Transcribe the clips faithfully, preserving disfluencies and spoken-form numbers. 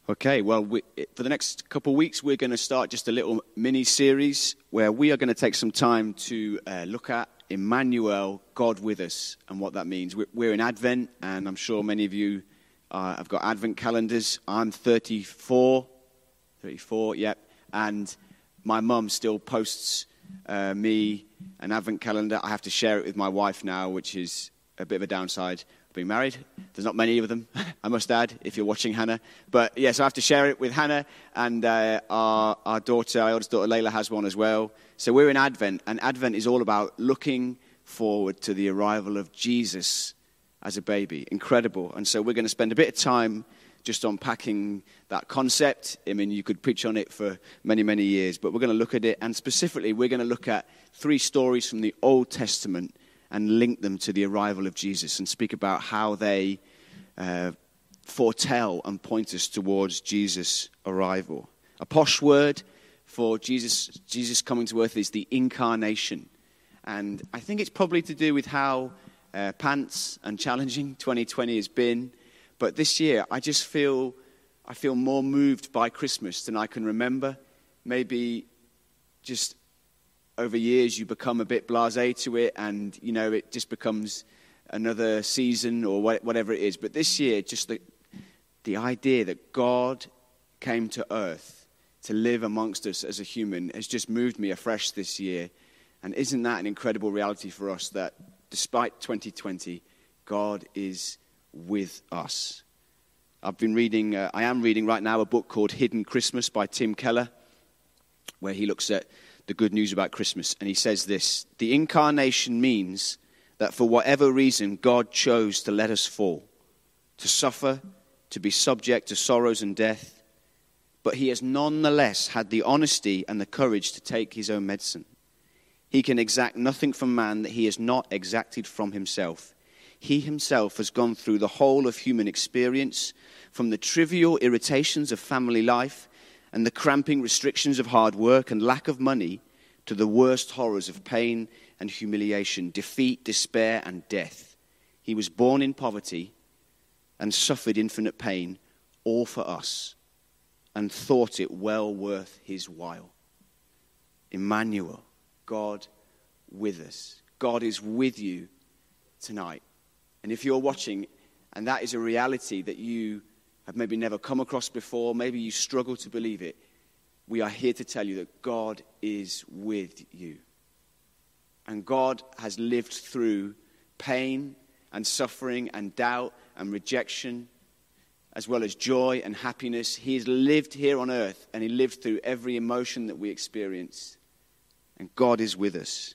Okay, well, we, for the next couple of weeks, we're going to start just a little mini-series where we are going to take some time to uh, look at Emmanuel, God with us, and what that means. We're, we're in Advent, and I'm sure many of you uh, have got Advent calendars. I'm thirty-four, thirty-four, yep, and my mum still posts uh, me an Advent calendar. I have to share it with my wife now, which is a bit of a downside. Being married. There's not many of them, I must add, if you're watching Hannah. But yes, yeah, so I have to share it with Hannah, and uh, our, our daughter, our eldest daughter, Layla, has one as well. So we're in Advent, and Advent is all about looking forward to the arrival of Jesus as a baby. Incredible. And so we're going to spend a bit of time just unpacking that concept. I mean, you could preach on it for many, many years, but we're going to look at it, and specifically, we're going to look at three stories from the Old Testament and link them to the arrival of Jesus and speak about how they uh, foretell and point us towards Jesus' arrival. A posh word for Jesus, Jesus coming to earth is the incarnation. And I think it's probably to do with how uh, pants and challenging twenty twenty has been. But this year, I just feel, I feel more moved by Christmas than I can remember. Maybe just over years, you become a bit blasé to it, and, you know, it just becomes another season or whatever it is. But this year, just the, the idea that God came to earth to live amongst us as a human has just moved me afresh this year. And isn't that an incredible reality for us, that despite twenty twenty, God is with us? I've been reading, uh, I am reading right now a book called Hidden Christmas by Tim Keller, where he looks at the good news about Christmas. And he says this: the incarnation means that for whatever reason, God chose to let us fall, to suffer, to be subject to sorrows and death. But he has nonetheless had the honesty and the courage to take his own medicine. He can exact nothing from man that he has not exacted from himself. He himself has gone through the whole of human experience, from the trivial irritations of family life and the cramping restrictions of hard work and lack of money, to the worst horrors of pain and humiliation, defeat, despair, and death. He was born in poverty and suffered infinite pain, all for us, and thought it well worth his while. Emmanuel, God with us. God is with you tonight. And if you're watching, and that is a reality that you have maybe never come across before, maybe you struggle to believe it, we are here to tell you that God is with you. And God has lived through pain and suffering and doubt and rejection, as well as joy and happiness. He has lived here on earth, and he lived through every emotion that we experience. And God is with us.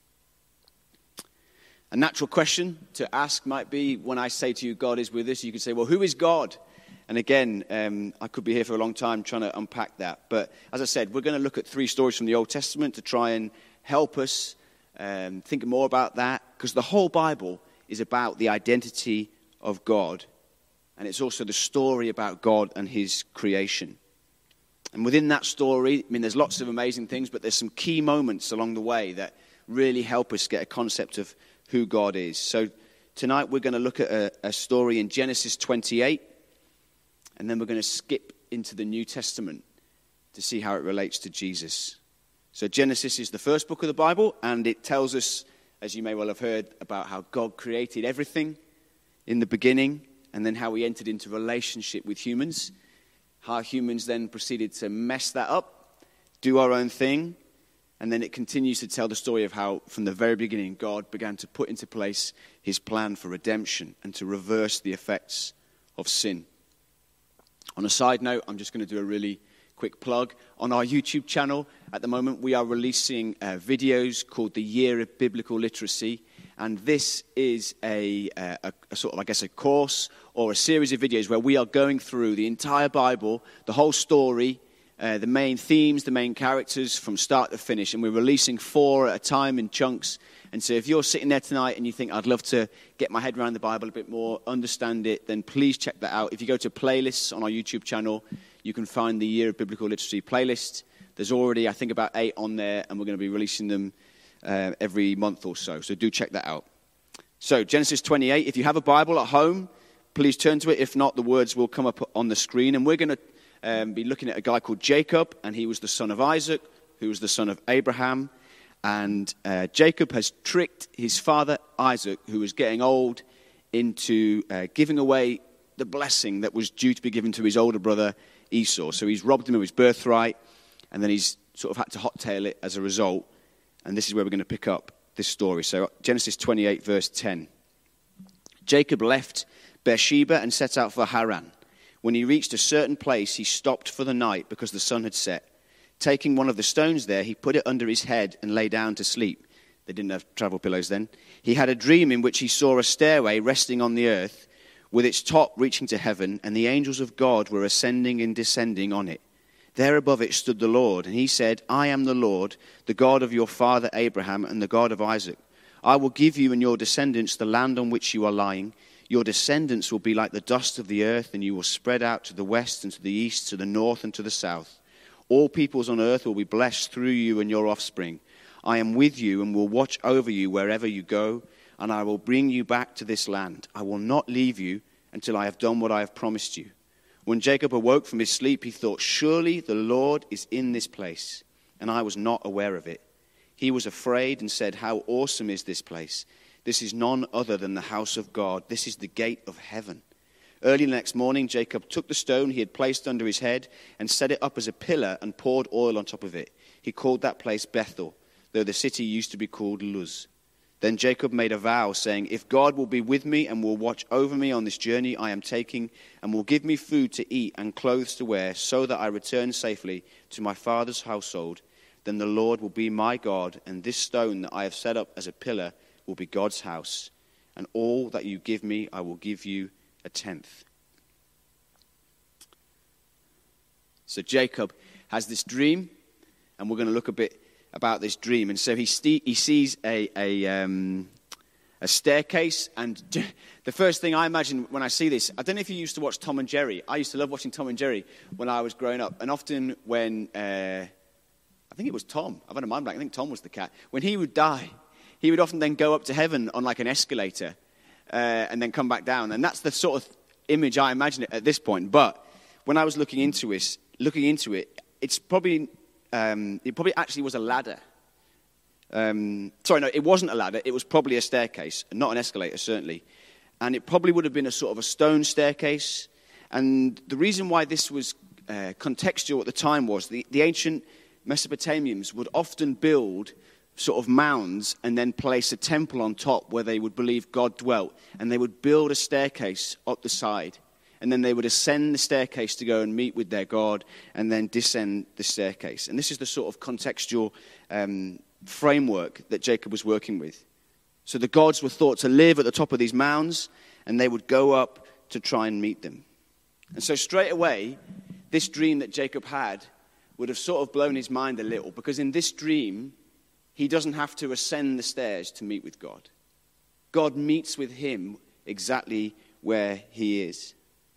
A natural question to ask might be, when I say to you, God is with us, you could say, well, who is God? And again, um, I could be here for a long time trying to unpack that. But as I said, we're going to look at three stories from the Old Testament to try and help us um, think more about that. Because the whole Bible is about the identity of God. And it's also the story about God and his creation. And within that story, I mean, there's lots of amazing things, but there's some key moments along the way that really help us get a concept of who God is. So tonight we're going to look at a, a story in Genesis twenty-eight. And then we're going to skip into the New Testament to see how it relates to Jesus. So Genesis is the first book of the Bible, and it tells us, as you may well have heard, about how God created everything in the beginning, and then how he entered into relationship with humans, how humans then proceeded to mess that up, do our own thing, and then it continues to tell the story of how, from the very beginning, God began to put into place his plan for redemption and to reverse the effects of sin. On a side note, I'm just going to do a really quick plug. On our YouTube channel, at the moment, we are releasing uh, videos called The Year of Biblical Literacy. And this is a, uh, a, a sort of, I guess, a course or a series of videos where we are going through the entire Bible, the whole story, uh, the main themes, the main characters from start to finish. And we're releasing four at a time in chunks. And so if you're sitting there tonight and you think, I'd love to get my head around the Bible a bit more, understand it, then please check that out. If you go to playlists on our YouTube channel, you can find the Year of Biblical Literacy playlist. There's already, I think, about eight on there, and we're going to be releasing them uh, every month or so. So do check that out. So Genesis twenty-eight, if you have a Bible at home, please turn to it. If not, the words will come up on the screen. And we're going to um, been looking at a guy called Jacob, and he was the son of Isaac, who was the son of Abraham. And uh, Jacob has tricked his father Isaac, who was getting old, into uh, giving away the blessing that was due to be given to his older brother Esau. So he's robbed him of his birthright, and then he's sort of had to hot-tail it as a result. And this is where we're going to pick up this story. So Genesis twenty-eight, verse ten. Jacob left Beersheba and set out for Haran. When he reached a certain place, he stopped for the night because the sun had set. Taking one of the stones there, he put it under his head and lay down to sleep. They didn't have travel pillows then. He had a dream in which he saw a stairway resting on the earth, with its top reaching to heaven, and the angels of God were ascending and descending on it. There above it stood the Lord, and he said, I am the Lord, the God of your father Abraham and the God of Isaac. I will give you and your descendants the land on which you are lying. Your descendants will be like the dust of the earth, and you will spread out to the west and to the east, to the north and to the south. All peoples on earth will be blessed through you and your offspring. I am with you and will watch over you wherever you go, and I will bring you back to this land. I will not leave you until I have done what I have promised you. When Jacob awoke from his sleep, he thought, surely the Lord is in this place, and I was not aware of it. He was afraid and said, how awesome is this place? This is none other than the house of God. This is the gate of heaven. Early the next morning, Jacob took the stone he had placed under his head and set it up as a pillar and poured oil on top of it. He called that place Bethel, though the city used to be called Luz. Then Jacob made a vow, saying, if God will be with me and will watch over me on this journey I am taking, and will give me food to eat and clothes to wear, so that I return safely to my father's household, then the Lord will be my God, and this stone that I have set up as a pillar will be God's house. And all that you give me, I will give you a tenth. So Jacob has this dream, and we're going to look a bit about this dream. And so he st- he sees a a, um, a staircase, and the first thing I imagine when I see this, I don't know if you used to watch Tom and Jerry. I used to love watching Tom and Jerry when I was growing up, and often when uh, I think it was Tom, I've had a mind blank, I think Tom was the cat, when he would die, he would often then go up to heaven on like an escalator, Uh, and then come back down. And that's the sort of image I imagine it at this point. But when I was looking into it, looking into it, it's probably, um, it probably actually was a ladder. Um, sorry, no, it wasn't a ladder. It was probably a staircase, not an escalator, certainly. And it probably would have been a sort of a stone staircase. And the reason why this was uh, contextual at the time was the, the ancient Mesopotamians would often build sort of mounds and then place a temple on top where they would believe God dwelt, and they would build a staircase up the side, and then they would ascend the staircase to go and meet with their God, and then descend the staircase. And this is the sort of contextual um, framework that Jacob was working with. So the gods were thought to live at the top of these mounds, and they would go up to try and meet them. And so straight away, this dream that Jacob had would have sort of blown his mind a little, because in this dream, he doesn't have to ascend the stairs to meet with God. God meets with him exactly where he is.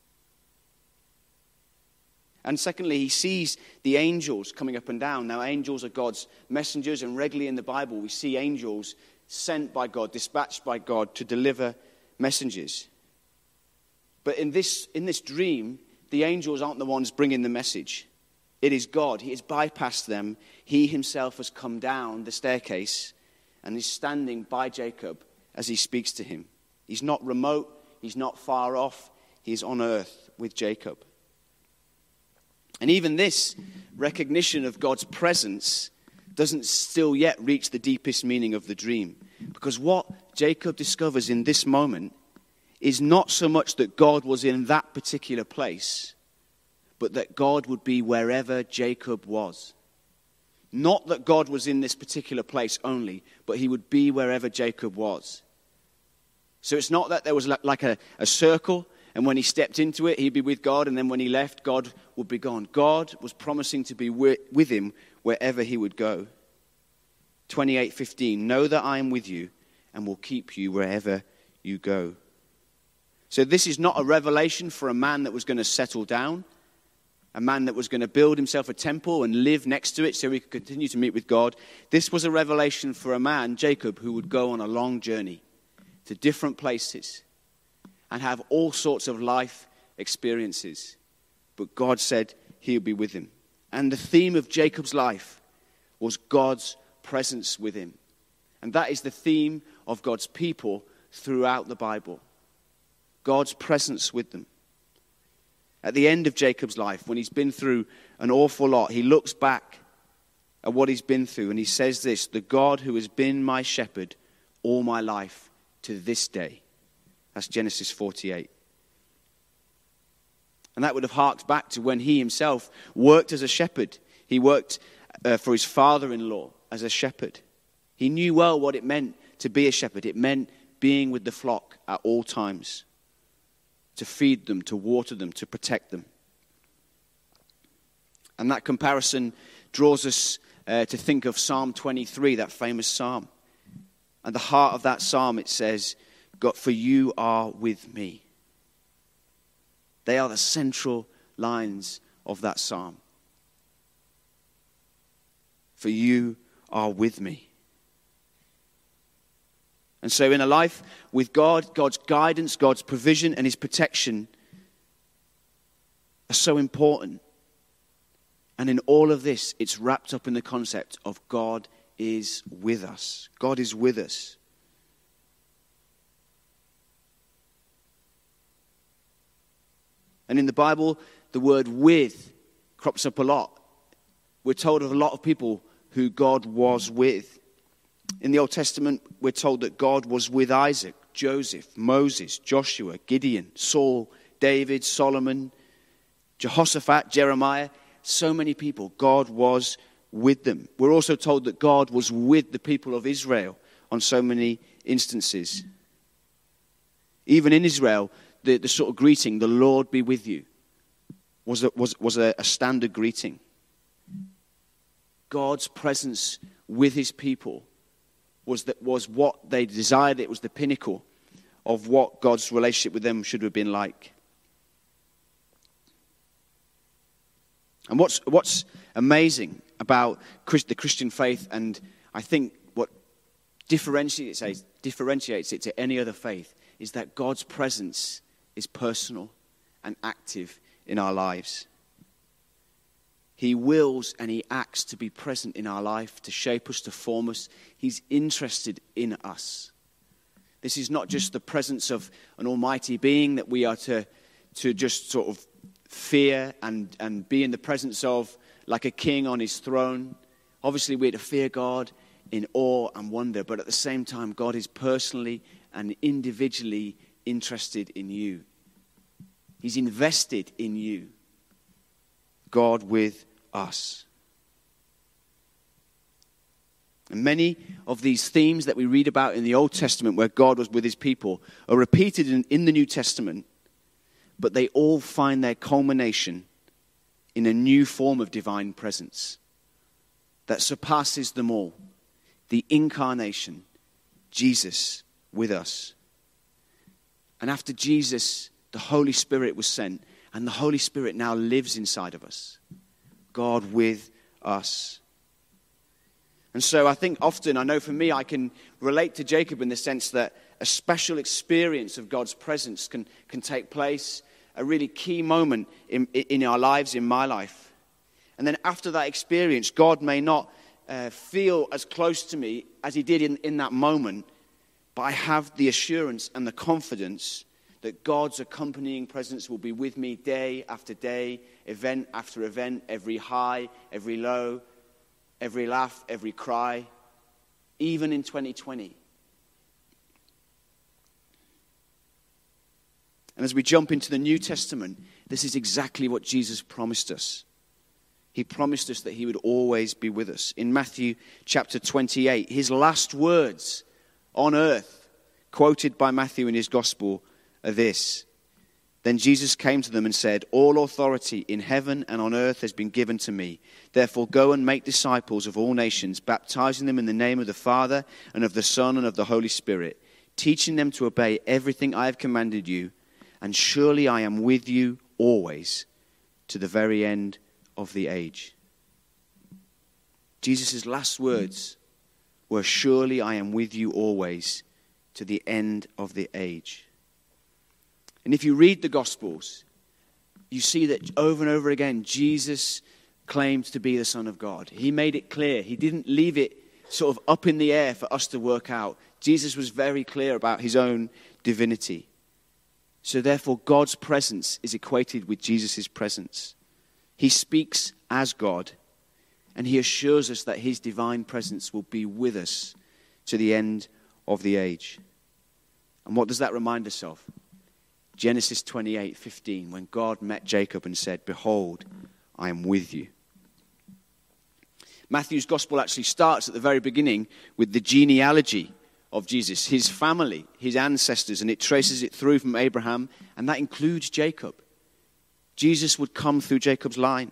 And secondly, he sees the angels coming up and down. Now, angels are God's messengers, and regularly in the Bible we see angels sent by God, dispatched by God to deliver messages. But in this, in this dream, the angels aren't the ones bringing the message. It is God. He has bypassed them. He himself has come down the staircase and is standing by Jacob as he speaks to him. He's not remote. He's not far off. He is on earth with Jacob. And even this recognition of God's presence doesn't still yet reach the deepest meaning of the dream. Because what Jacob discovers in this moment is not so much that God was in that particular place, but that God would be wherever Jacob was. Not that God was in this particular place only, but he would be wherever Jacob was. So it's not that there was like a, a circle, and when he stepped into it, he'd be with God, and then when he left, God would be gone. God was promising to be with him wherever he would go. twenty-eight fifteen, know that I am with you and will keep you wherever you go. So this is not a revelation for a man that was going to settle down, a man that was going to build himself a temple and live next to it so he could continue to meet with God. This was a revelation for a man, Jacob, who would go on a long journey to different places and have all sorts of life experiences. But God said, he'll be with him. And the theme of Jacob's life was God's presence with him. And that is the theme of God's people throughout the Bible. God's presence with them. At the end of Jacob's life, when he's been through an awful lot, he looks back at what he's been through and he says this, "The God who has been my shepherd all my life to this day." That's Genesis forty-eight. And that would have harked back to when he himself worked as a shepherd. He worked uh, for his father-in-law as a shepherd. He knew well what it meant to be a shepherd. It meant being with the flock at all times, to feed them, to water them, to protect them. And that comparison draws us uh, to think of Psalm twenty-three, that famous psalm. At the heart of that psalm it says, "God, for you are with me." They are the central lines of that psalm. For you are with me. And so in a life with God, God's guidance, God's provision, and his protection are so important. And in all of this, it's wrapped up in the concept of God is with us. God is with us. And in the Bible, the word "with" crops up a lot. We're told of a lot of people who God was with. In the Old Testament, we're told that God was with Isaac, Joseph, Moses, Joshua, Gideon, Saul, David, Solomon, Jehoshaphat, Jeremiah. So many people. God was with them. We're also told that God was with the people of Israel on so many instances. Even in Israel, the, the sort of greeting, "The Lord be with you," was a, was, was a, a standard greeting. God's presence with his people was that was what they desired. It was the pinnacle of what God's relationship with them should have been like. And what's what's amazing about Christ, the Christian faith, and I think what differentiates it, differentiates it to any other faith, is that God's presence is personal and active in our lives. He wills and he acts to be present in our life, to shape us, to form us. He's interested in us. This is not just the presence of an almighty being that we are to, to just sort of fear and, and be in the presence of like a king on his throne. Obviously, we're to fear God in awe and wonder, but at the same time, God is personally and individually interested in you. He's invested in you. God with us. And many of these themes that we read about in the Old Testament where God was with his people are repeated in, in the New Testament, but they all find their culmination in a new form of divine presence that surpasses them all. The incarnation, Jesus with us. And after Jesus, the Holy Spirit was sent, and the Holy Spirit now lives inside of us. God with us. And so I think often, I know for me, I can relate to Jacob in the sense that a special experience of God's presence can, can take place, a really key moment in, in our lives, in my life. And then after that experience, God may not uh, feel as close to me as he did in, in that moment, but I have the assurance and the confidence that God's accompanying presence will be with me day after day, event after event, every high, every low, every laugh, every cry, even in twenty twenty. And as we jump into the New Testament, this is exactly what Jesus promised us. He promised us that he would always be with us. In Matthew chapter twenty-eight, his last words on earth, quoted by Matthew in his gospel, are this. Then Jesus came to them and said, "All authority in heaven and on earth has been given to me. Therefore go and make disciples of all nations, baptizing them in the name of the Father and of the Son and of the Holy Spirit, teaching them to obey everything I have commanded you. And surely I am with you always to the very end of the age." Jesus' last words were, "Surely I am with you always to the end of the age." And if you read the Gospels, you see that over and over again, Jesus claimed to be the Son of God. He made it clear. He didn't leave it sort of up in the air for us to work out. Jesus was very clear about his own divinity. So therefore, God's presence is equated with Jesus' presence. He speaks as God, and he assures us that his divine presence will be with us to the end of the age. And what does that remind us of? Genesis twenty-eight fifteen, when God met Jacob and said, "Behold, I am with you." Matthew's gospel actually starts at the very beginning with the genealogy of Jesus, his family, his ancestors, and it traces it through from Abraham, and that includes Jacob. Jesus would come through Jacob's line.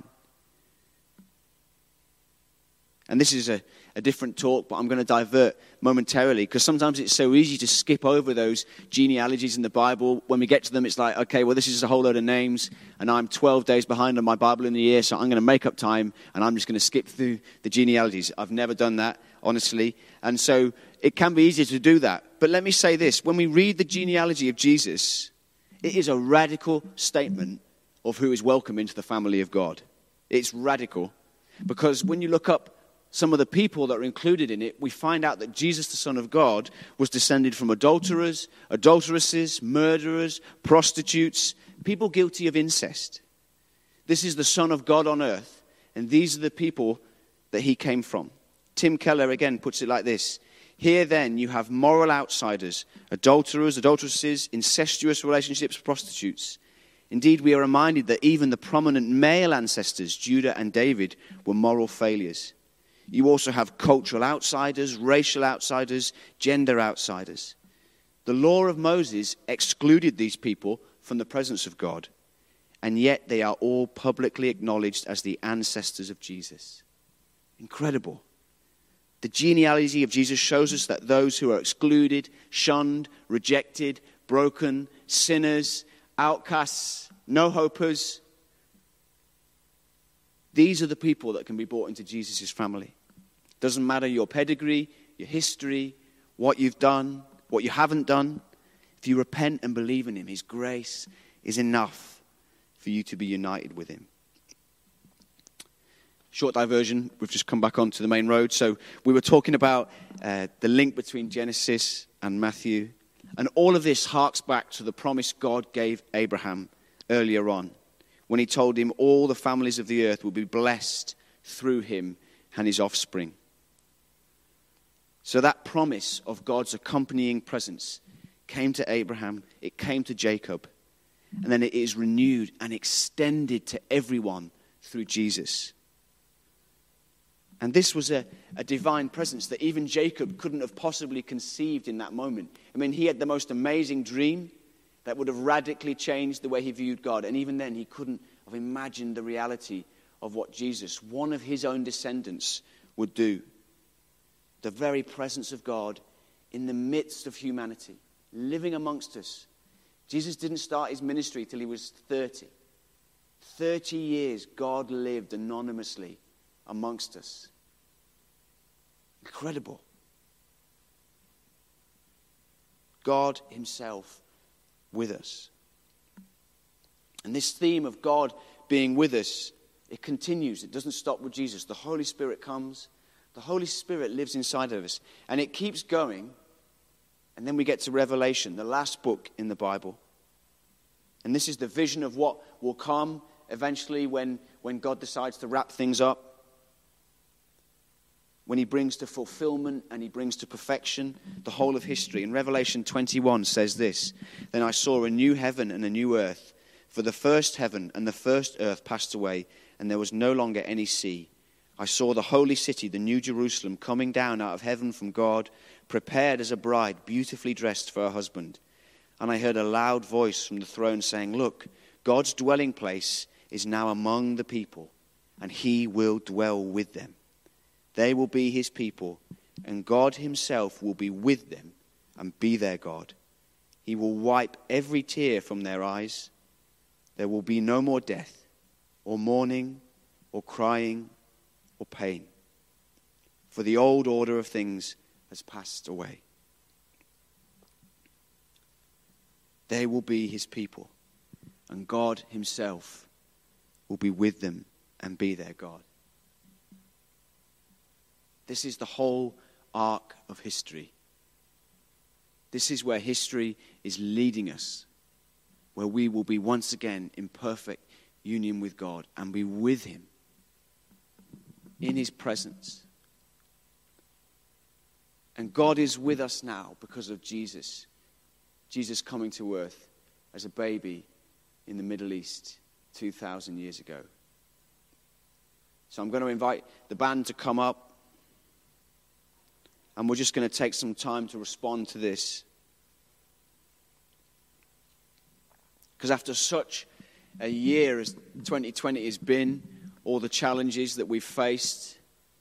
And this is a, a different talk, but I'm going to divert momentarily, because sometimes it's so easy to skip over those genealogies in the Bible. When we get to them, it's like, okay, well, this is a whole load of names, and I'm twelve days behind on my Bible in the year, so I'm going to make up time, and I'm just going to skip through the genealogies. I've never done that, honestly. And so it can be easy to do that. But let me say this. When we read the genealogy of Jesus, it is a radical statement of who is welcome into the family of God. It's radical, because when you look up some of the people that are included in it, we find out that Jesus, the Son of God, was descended from adulterers, adulteresses, murderers, prostitutes, people guilty of incest. This is the Son of God on earth, and these are the people that he came from. Tim Keller again puts it like this. Here then you have moral outsiders, adulterers, adulteresses, incestuous relationships, prostitutes. Indeed, we are reminded that even the prominent male ancestors, Judah and David, were moral failures. You also have cultural outsiders, racial outsiders, gender outsiders. The law of Moses excluded these people from the presence of God, and yet they are all publicly acknowledged as the ancestors of Jesus. Incredible. The genealogy of Jesus shows us that those who are excluded, shunned, rejected, broken, sinners, outcasts, no-hopers, these are the people that can be brought into Jesus' family. Doesn't matter your pedigree, your history, what you've done, what you haven't done. If you repent and believe in him, his grace is enough for you to be united with him. Short diversion, we've just come back onto the main road. So we were talking about uh, the link between Genesis and Matthew. And all of this harks back to the promise God gave Abraham earlier on, when he told him all the families of the earth will be blessed through him and his offspring. So that promise of God's accompanying presence came to Abraham, it came to Jacob, and then it is renewed and extended to everyone through Jesus. And this was a, a divine presence that even Jacob couldn't have possibly conceived in that moment. I mean, he had the most amazing dream that would have radically changed the way he viewed God. And even then, he couldn't have imagined the reality of what Jesus, one of his own descendants, would do. The very presence of God in the midst of humanity, living amongst us. Jesus didn't start his ministry till he was thirty. thirty years God lived anonymously amongst us. Incredible. God himself with us. And this theme of God being with us, it continues. It doesn't stop with Jesus. The Holy Spirit comes. The Holy Spirit lives inside of us. And it keeps going. And then we get to Revelation, the last book in the Bible. And this is the vision of what will come eventually when, when God decides to wrap things up. When he brings to fulfillment and he brings to perfection the whole of history. And Revelation twenty-one says this, "Then I saw a new heaven and a new earth, for the first heaven and the first earth passed away, and there was no longer any sea. I saw the holy city, the new Jerusalem, coming down out of heaven from God, prepared as a bride, beautifully dressed for her husband. And I heard a loud voice from the throne saying, 'Look, God's dwelling place is now among the people, and he will dwell with them. They will be his people, and God himself will be with them and be their God. He will wipe every tear from their eyes. There will be no more death, or mourning, or crying, or pain. For the old order of things has passed away.'" They will be his people. and God himself will be with them and be their God. This is the whole arc of history. This is where history is leading us, where we will be once again in perfect union with God and be with him in his presence. And God is with us now because of Jesus. Jesus coming to earth as a baby in the Middle East two thousand years ago. So I'm going to invite the band to come up. And we're just going to take some time to respond to this. Because after such a year as twenty twenty has been, all the challenges that we've faced,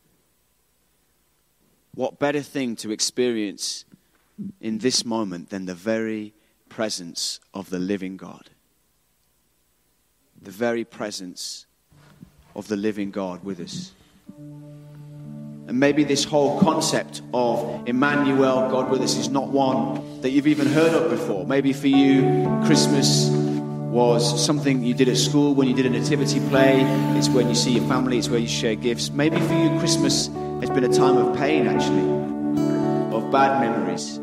what better thing to experience in this moment than the very presence of the living God? The very presence of the living God with us. And maybe this whole concept of Emmanuel, God with us, is not one that you've even heard of before. Maybe for you, Christmas was something you did at school when you did a nativity play. It's when you see your family, it's where you share gifts. Maybe for you, Christmas has been a time of pain, actually, of bad memories.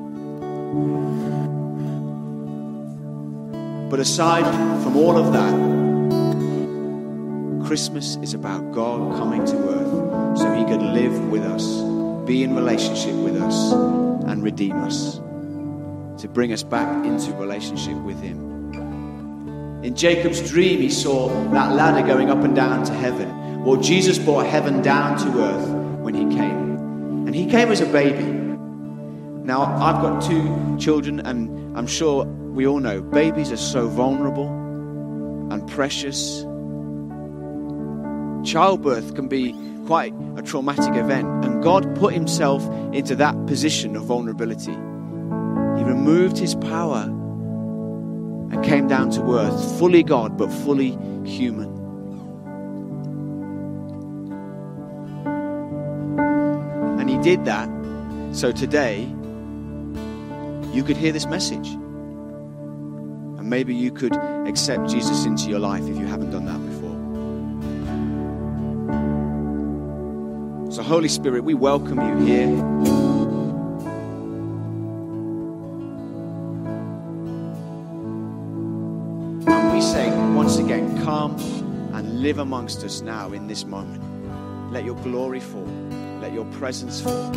But aside from all of that, Christmas is about God coming to earth so he could live with us, be in relationship with us, and redeem us, to bring us back into relationship with him. In Jacob's dream, he saw that ladder going up and down to heaven. Well, Jesus brought heaven down to earth when he came. And he came as a baby. Now, I've got two children, and I'm sure we all know babies are so vulnerable and precious. Childbirth can be quite a traumatic event, and God put himself into that position of vulnerability. He removed his power and came down to earth, fully God but fully human. And he did that so today you could hear this message, and maybe you could accept Jesus into your life if you haven't done that before. So Holy Spirit, we welcome you here. And we say once again, come and live amongst us now in this moment. Let your glory fall. Let your presence fall.